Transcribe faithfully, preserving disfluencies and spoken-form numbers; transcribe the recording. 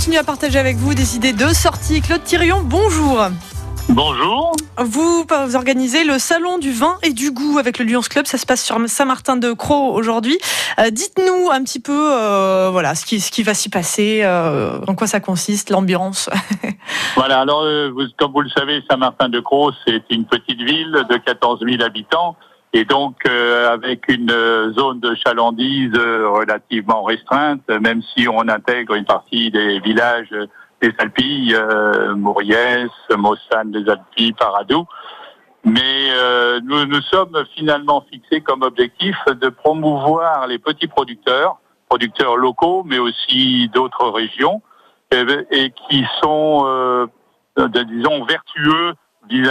continue à partager avec vous des idées de sortie. Claude Thirion, bonjour. Bonjour. Vous, vous organisez le salon du vin et du goût avec le Lions Club. Ça se passe sur Saint-Martin-de-Crau aujourd'hui. Euh, dites-nous un petit peu euh, voilà, ce qui, ce qui va s'y passer, euh, en quoi ça consiste, l'ambiance. Voilà, alors euh, vous, comme vous le savez, Saint-Martin-de-Crau, c'est une petite ville de quatorze mille habitants et donc euh, avec une euh, zone de chalandise euh, relativement restreinte, même si on intègre une partie des villages euh, des Alpilles, euh, Mauriès, Mossane des Alpilles, Paradou. Mais euh, nous nous sommes finalement fixés comme objectif de promouvoir les petits producteurs, producteurs locaux, mais aussi d'autres régions, et, et qui sont, euh, disons, vertueux vis-à-vis